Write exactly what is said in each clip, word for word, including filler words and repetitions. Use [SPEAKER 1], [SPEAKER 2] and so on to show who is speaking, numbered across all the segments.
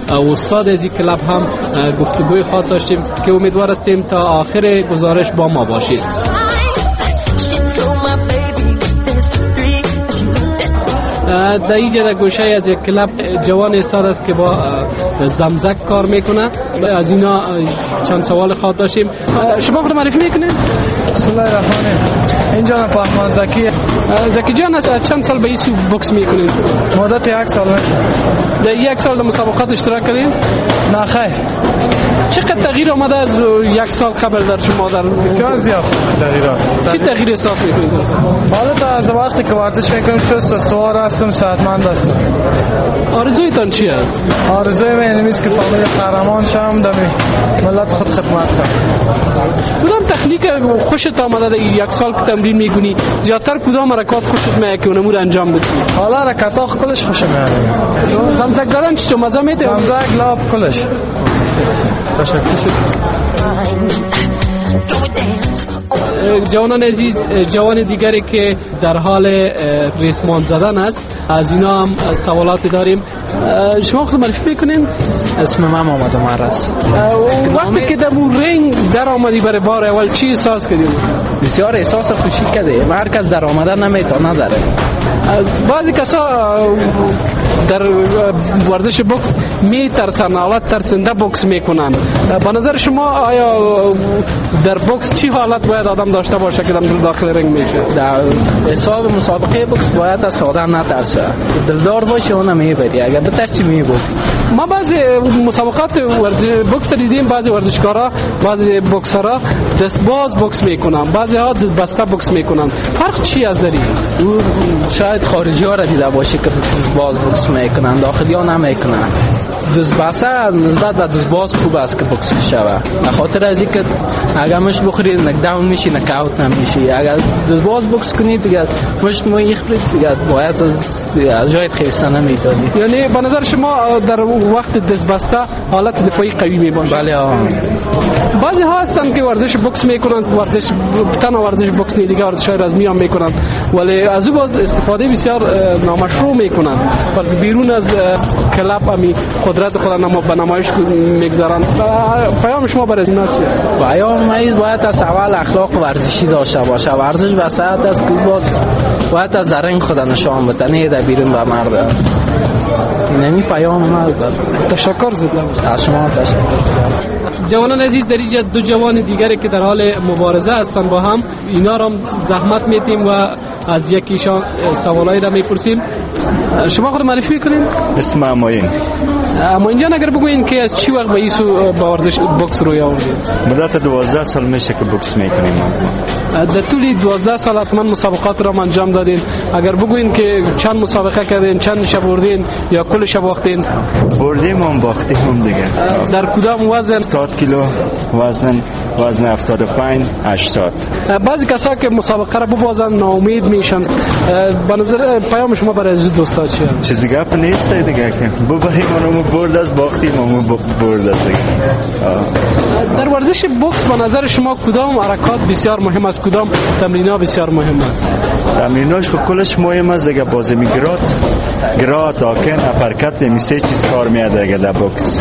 [SPEAKER 1] استاد از این کلاب هم گفتگوی خاص داشتیم که امیدوار هستیم تا آخر گزارش با ما باشید. در اینجا در گوشه از یک کلاب جوان استاد است که با زمزک کار میکنه. از اینا چند سوال خاص داشتیم. شما خود معرفی میکنید؟
[SPEAKER 2] بسم الله الرحمن الرحیم. اینجا من پهلوان زکی.
[SPEAKER 1] زکی جان از چند سال به این سو بوکس میکنید؟
[SPEAKER 2] مدت یک سال میشه.
[SPEAKER 1] در یک سال در مسابقات اشتراک کردید؟
[SPEAKER 2] نه خیر.
[SPEAKER 1] چقدر تغییر آمده از یک سال قبل در شما؟ در
[SPEAKER 2] بسیار زیاد تغییرات.
[SPEAKER 1] چی تغییر احساس میکنید؟
[SPEAKER 2] حالا تا از وقتی که ورزش میکنم چست و سوار هستم، صحتمند هستم.
[SPEAKER 1] آرزویتان چی است؟
[SPEAKER 2] آرزوی من اینه که فامیل قهرمان شم، در ملت خود خدمت کنم.
[SPEAKER 1] کدام تکنیک خوشت آمده در یک سال که تمرین میکنی؟ زیادتر کدام حرکات خوشت میاد که اونمو انجام بدی؟
[SPEAKER 2] حالا حرکت‌ها کلش خوشم میاد.
[SPEAKER 1] زمزک دادن چی مزه میده؟
[SPEAKER 2] زمزک لاب کلش. تشکر.
[SPEAKER 1] جوانان عزیز، جوان دیگری که در حال ریسمان زدن است، از اینا هم سوالات داریم. شما خود معرفی میکنین؟
[SPEAKER 3] اسم من محمد عمر است.
[SPEAKER 1] وقتی که در اون رنگ در آمدی برای بار اول چی احساس کردید؟
[SPEAKER 3] بسیار احساس خوشی کردیم. هر کس در آمدن نمیتونه داره.
[SPEAKER 1] بعضی کسا در ورزش بوکس میترسن، حالت ترسنده بوکس میکنن. به نظر شما آیا در بوکس چی حالت باید آدم داشته باشه که داخل رنگ میشه؟
[SPEAKER 3] در حساب مسابقه بوکس باید از آدم نترسه، دلدار باشه و نمیبری. اگر بترسی میبری.
[SPEAKER 1] ما بعضی مسابقات ورزش بوکس دیدیم، بعضی ورزشکارا، بعضی بوکسرها دستباز بوکس میکنن، بعضی ها دستبسته بوکس میکنن. فرق چی از داری؟
[SPEAKER 3] شاید خارجی ها را دیده باشه که دستباز بوکس میکنن، داخلی ها نمیکنن. دستبسته نسبت به دستباز خوب است که بوکس شوه، به خاطر از اینکه اگر مش بخوری نکداون میشی، نکاوت نمیشی. اگر دستباز بوکس کنی دیگه مشت مو یخری دیگه باید از جای خیسته نمیتونی.
[SPEAKER 1] یعنی به نظر شما در وقت دستبسته حالت دفاعی قوی میباشه؟
[SPEAKER 3] بله ها.
[SPEAKER 1] بعضی ها هستن که ورزش بوکس میکنن، ورزش تنها ورزش بوکس نه، دیگه ورزش‌های رزمی هم میکنن، ولی از او باز استفاده بسیار نامشروع میکنن. ولی بیرون از کلاب همی قدرت خود نما به نمایش میگذارن. پیام شما برای اینا چیه؟
[SPEAKER 3] پیام مایز باید از اول اخلاق ورزشی داشته باشه. ورزش به صحت است که باز باید از رنگ خود نشان بده، نه در بیرون به مرد. نمی پیام ما.
[SPEAKER 1] تشکر زدم
[SPEAKER 3] از شما. تشکر.
[SPEAKER 1] جوانان عزیز، در اینجا دو جوان دیگری که در حال مبارزه هستند با هم، اینا را زحمت میتیم و از یکیشان سوالایی را میپرسیم. شما خود معرفی کنین؟
[SPEAKER 4] اسم معین.
[SPEAKER 1] اما اینجا اگر بگوین که از چی وقت به ایسو با ورزش بوکس روی آوردید؟
[SPEAKER 4] مدت دوازده سال میشه که بوکس میکنیم.
[SPEAKER 1] در طول دوازده سال حتما مسابقات را انجام دادین. اگر بگوین که چند مسابقه کردین، چند شب بردین یا کل شب باختین؟
[SPEAKER 4] بردیم هم باختیم هم دیگه.
[SPEAKER 1] در کدام وزن؟
[SPEAKER 4] هفتاد کیلو وزن، وزن هفتاد و پنج هشتاد.
[SPEAKER 1] بعضی کسا که مسابقه را ببازن ناامید میشن. به نظر پیام شما برای از دوستا چیه؟
[SPEAKER 4] چیزی گپ نیست دیگه که ببریم اونمو برد از باختیم اونمو برد از دیگه.
[SPEAKER 1] در ورزش بوکس به نظر شما کدام حرکات بسیار مهم است، کدام تمرین‌ها بسیار مهم است؟
[SPEAKER 4] تمریناش که کلش مهم است دیگه. بازی میگرات گرات آکن اپرکت می سه چیز کار میاد دیگه در بوکس.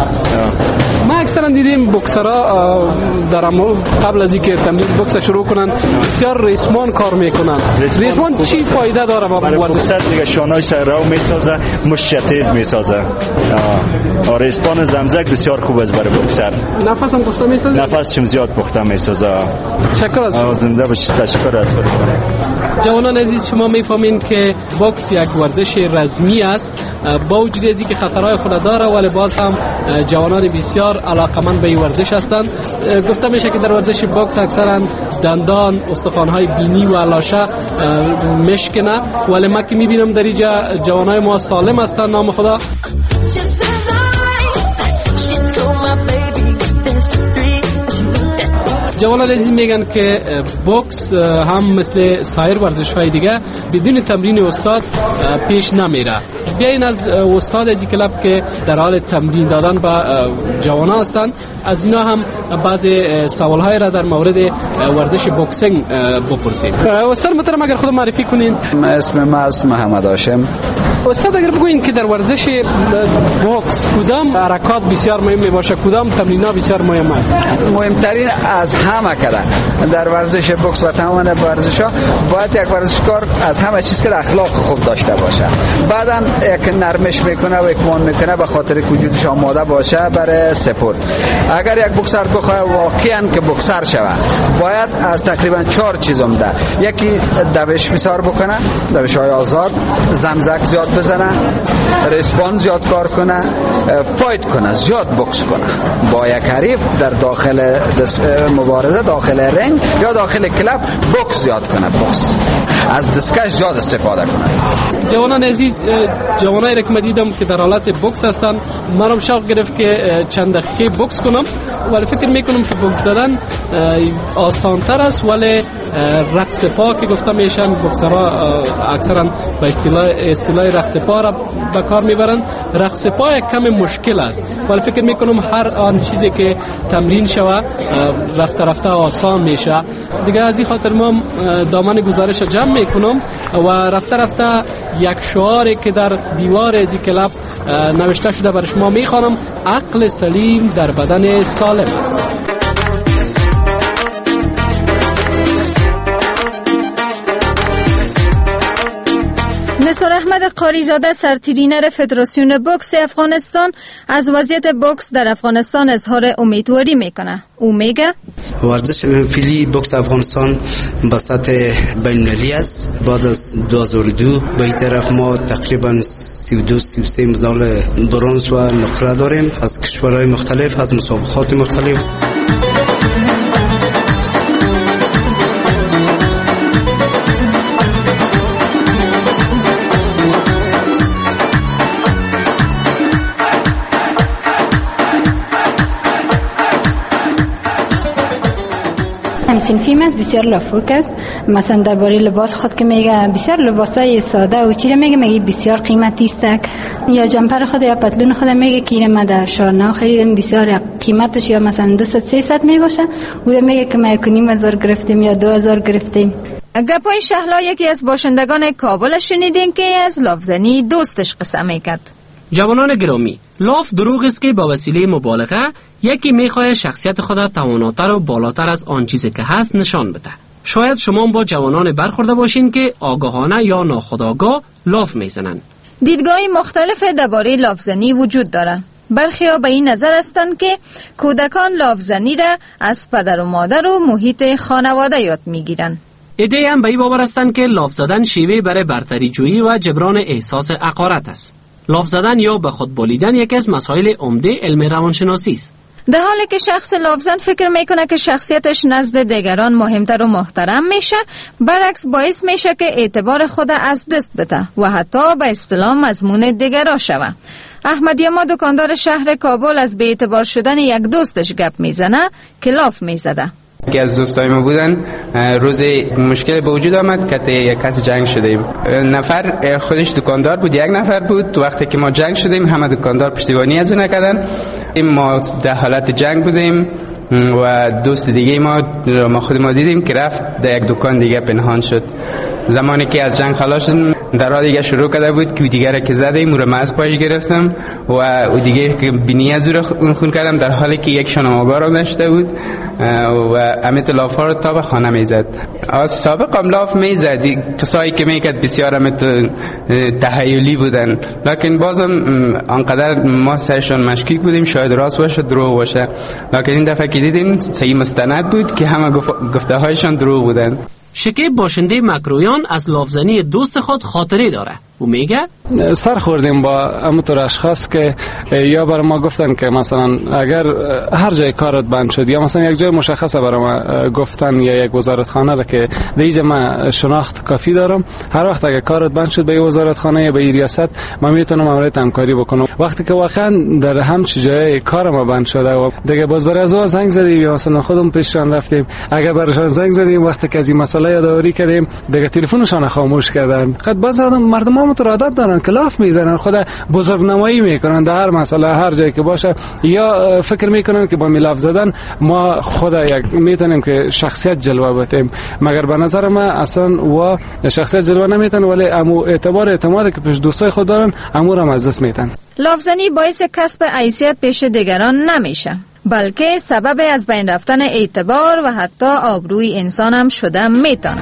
[SPEAKER 1] ما اکثرا دیدیم بوکسرها در قبل از اینکه تمرین بوکس شروع کنن بسیار ریسمان کار میکنن. ریسمان چی فایده داره با
[SPEAKER 4] ورزش دیگه؟ شانه‌اش را میسازه، مش تیز میسازه. آره ریسمان زمزک بسیار خوب است برای بوکسر.
[SPEAKER 1] نفس هم پخته میسازه؟
[SPEAKER 4] نفس چم زیاد پخته میسازه.
[SPEAKER 1] تشکر از شما.
[SPEAKER 4] زنده باشید. تشکر از شما.
[SPEAKER 1] جوانان عزیز، شما میفهمین که بوکس یک ورزش رزمی است. با وجود از اینکه خطرهای خود داره ولی باز هم جوانان بسیار علاقمند به این ورزش هستند. گفته میشه که در ورزش بوکس اکثرا دندان، استخوان‌های بینی و لاشه مشکنه، ولی ما که میبینم در اینجا جوانای ما سالم هستند نام خدا. جوانان عزیز میگن که بوکس هم مثل سایر ورزش‌های دیگه بدون تمرین استاد پیش نمیره. بیاین از استاد از کلاب که در حال تمرین دادن به جوانان هستند از اینا هم بعضی سوال‌های را در مورد ورزش بوکسینگ بپرسیم. استاد محترم اگر خود معرفی کنین.
[SPEAKER 5] اسم من محمد هاشم.
[SPEAKER 1] استاد اگر بگوین که در ورزش بوکس کدام حرکات بسیار مهم می باشه، کدام تمرینات بسیار مهم است؟
[SPEAKER 5] مهمترین از همه کده در ورزش بوکس و تمام ورزش ها باید یک ورزشکار از همه چیز که اخلاق خوب داشته باشه، بعداً یک نرمش میکنه و اکمال میکنه به خاطر وجودش آماده باشه برای سپورت. اگر یک بوکسر بخواد واقعاً که بوکسر شود باید از تقریبا چهار چیز عمده، یکی دوش بسیار بکنه، دوش های آزاد، زمزک زیاد بزنه، ریسپان زیاد کار کنه، فایت کنه، زیاد بوکس کنه با یک حریف در داخل مبارزه، داخل رنگ یا داخل کلاب بوکس زیاد کنه، بوکس از دستکش زیاد استفاده کنه.
[SPEAKER 1] جوانان عزیز، جوانایی که من دیدم که در حالت بوکس هستن، منم شوق گرفت که چند دقیقه بوکس کنم، ولی فکر میکنم که بوکس زدن آسان تر است، ولی رقص پا که گفتم میشن بوکسرها اکثرا به اصطلاح اصطلاح رقص پا را به کار میبرن. رقص پا یک کم مشکل است، ولی فکر میکنم هر آن چیزی که تمرین شوه رفته رفته آسان میشه دیگه. از این خاطر ما دامن گزارش جمع میکنم و رفته رفته یک شعاری که در دیوار از این کلاب نوشته شده برای شما میخوانم: عقل سلیم در بدن سالم است.
[SPEAKER 6] نثار احمد قاریزاده، سرترینر فدراسیون بوکس افغانستان، از وضعیت بوکس در افغانستان اظهار امیدواری میکنه. او میگه
[SPEAKER 7] ورزش فعلی بوکس افغانستان به سطح بین‌المللی است. بعد از دو هزار و دو به این طرف ما تقریبا سی و دو سی و سه مدال برنز و نقره داریم از کشورهای مختلف، از مسابقات مختلف.
[SPEAKER 8] صنفی است، بسیار لافوک است. مثلا درباره لباس خود که میگه بسیار لباسای ساده و چیره میگه میگه بسیار قیمتی است، یا جمپر خود یا پتلون خود میگه که ما در شارنا خریدیم بسیار قیمتش یا مثلا دویست سیصد می باشه، او میگه که ما کنیم هزار گرفتیم یا دو هزار گرفتیم.
[SPEAKER 6] گپای شهلا یکی از باشندگان کابل شنیدین که از لافزنی دوستش قصه میکرد.
[SPEAKER 9] جوانان گرامی، لاف دروغ است که با وسیله مبالغه یکی میخواد شخصیت خود تواناتر و بالاتر از آن چیزی که هست نشان بده. شاید شما با جوانان برخورده باشین که آگاهانه یا ناخودآگاه لاف میزنن.
[SPEAKER 6] دیدگاهی مختلف درباره لافزنی وجود داره. برخی‌ها به این نظر هستند که کودکان لافزنی را از پدر و مادر و محیط خانواده یاد میگیرن.
[SPEAKER 9] ایده هم به این باور هستند که لاف زدن شیوه برای برتری جویی و جبران احساس حقارت است. لاف زدن یا به خود بولیدن یکی از مسائل عمده علم روانشناسی است.
[SPEAKER 6] در حالی که شخص لافزن فکر میکنه که شخصیتش نزد دیگران مهمتر و محترم میشه، برعکس باعث میشه که اعتبار خود از دست بده و حتی به اصطلاح مضمون دیگران شوه. احمد یما، دکاندار شهر کابل، از به اعتبار شدن یک دوستش گپ میزنه که لاف میزده.
[SPEAKER 10] یکی از دوستای ما بودن، روز مشکل به وجود آمد که یک کسی جنگ شدیم. نفر خودش دکاندار بود، یک نفر بود. تو وقتی که ما جنگ شدیم همه دکاندار پشتیبانی از اون کردن. ما در حالت جنگ بودیم و دوست دیگه ما ما خود ما دیدیم که رفت در یک دکان دیگه پنهان شد. زمانی که از جنگ خلاص شدیم در حال دیگه شروع کرده بود که دیگه که زدیم رو از پایش گرفتم و او دیگه که بینی از رو خون کردم در حالی که یک شنامگار رو نشته بود و امیت لاف رو تا به خانه میزد. از سابق هم لاف میزد، کسایی که میکرد بسیار امیت تحیلی بودن، لکن بازم انقدر ما سرشان مشکوک بودیم شاید راست باشه دروغ باشه، لکن این دفعه که دیدیم صحیح مستند بود که همه گفته هایشان دروغ بودن.
[SPEAKER 9] شکیب، باشنده مکرویان، از لافزنی دوست خود خاطره داره. او میگه
[SPEAKER 2] سر خوردیم با همونطور اشخاص که یا برای ما گفتن که مثلا اگر هر جای کارت بند شد یا مثلا یک جای مشخصه برای ما گفتن یا یک وزارتخانه را که دیگه من شناخت کافی دارم، هر وقت اگر کارت بند شد به وزارتخانه یا به ریاست من میتونم عملیات همکاری بکنم. وقتی که واقعا در همچین جای کار ما بند شده و دیگه باز برای از زنگ زدیم یا مثلا خودم پیششان رفتیم، اگر برایشان زنگ زدیم وقتی که از این مسئله یادآوری کردیم دیگه تلفنشان خاموش کردن. خود باز مردم همونطور عادت دارن کلاف میزنن، خود بزرگ نمایی میکنن در هر مسئله هر جایی که باشه، یا فکر میکنن که با میلاف زدن ما خود یک میتونیم که شخصیت جلوه بدیم، مگر به نظر من اصلا و شخصیت جلوه نمیتن، ولی امو اعتبار اعتمادی که پیش دوستای خود دارن امور هم از دست میتن.
[SPEAKER 6] لافزنی باعث کسب حیثیت پیش دیگران نمیشه، بلکه سبب از بین رفتن اعتبار و حتی آبروی انسان هم شده میتونه.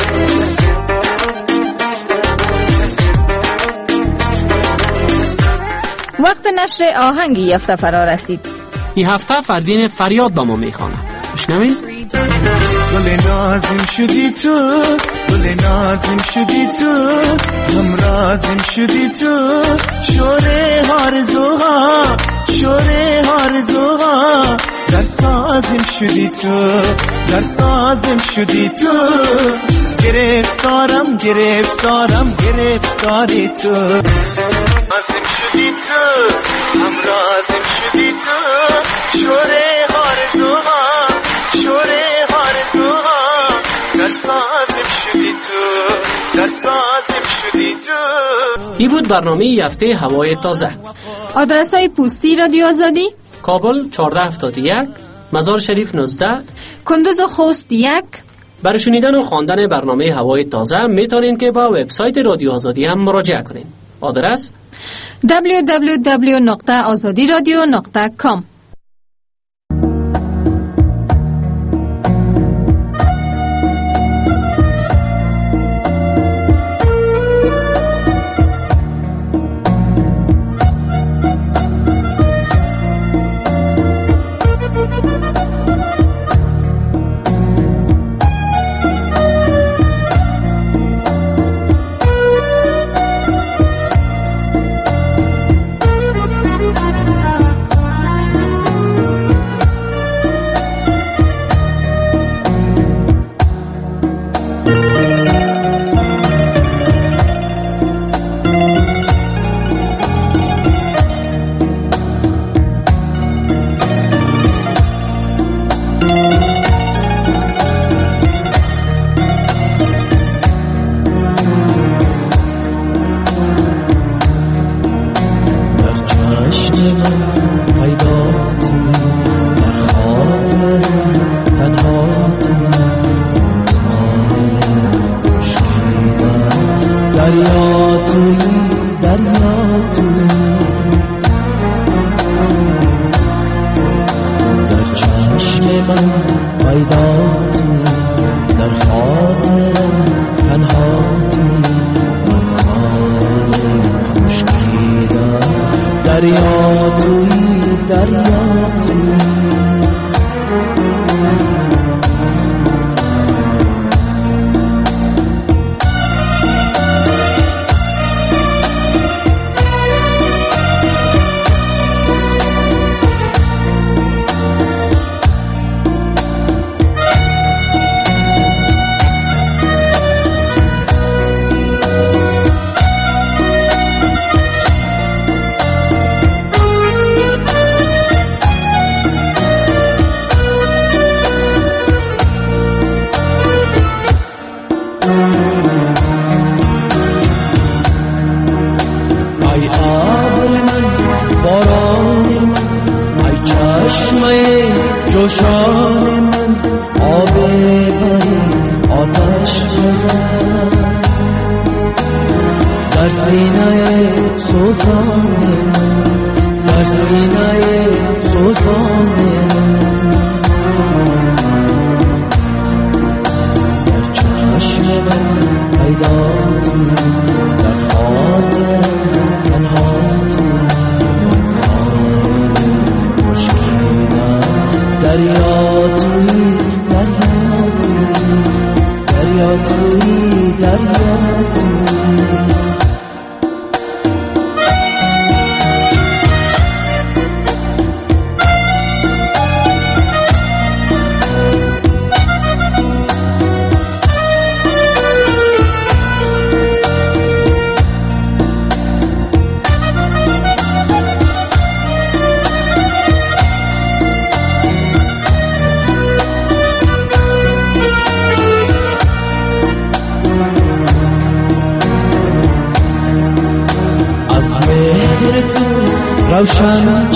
[SPEAKER 6] وقت نشر آهنگی یک هفته فرا رسید.
[SPEAKER 9] این هفته فردین فریاد با ما میخوانه، بشنوین.
[SPEAKER 11] گل نازم شدی تو، گل نازم شدی تو، هم رازم شدی تو، شوره آرزوها، شوره آرزوها، در سازم شدی تو، در سازم شدی تو، گرفتارم گرفتارم گرفتاری تو، رازم شدی تو، هم رازم شدی تو، شوره آرزوها، شوره آرزوها، در سازم شدی تو، در سازم شدی تو.
[SPEAKER 9] این بود برنامه ای هفته هوای تازه.
[SPEAKER 6] آدرس های پستی رادیو آزادی:
[SPEAKER 9] کابل چهارده هفتاد و یک، مزار شریف نوزده،
[SPEAKER 6] کندوز و خوست یک.
[SPEAKER 9] برای شنیدن و خواندن برنامه هوای تازه میتونین که با وبسایت رادیو آزادی هم مراجعه کنین. آدرس
[SPEAKER 6] دبلیو دبلیو دبلیو نقطه آزادی رادیو نقطه کام.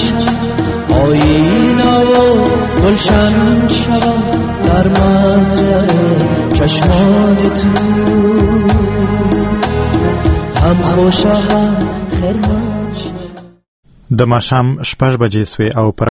[SPEAKER 11] آیینه و گلشن شوم در مزرعه چشمان تو هم خوشه هم خرمن.
[SPEAKER 12] د ماښام شپږ بجې سوې او پر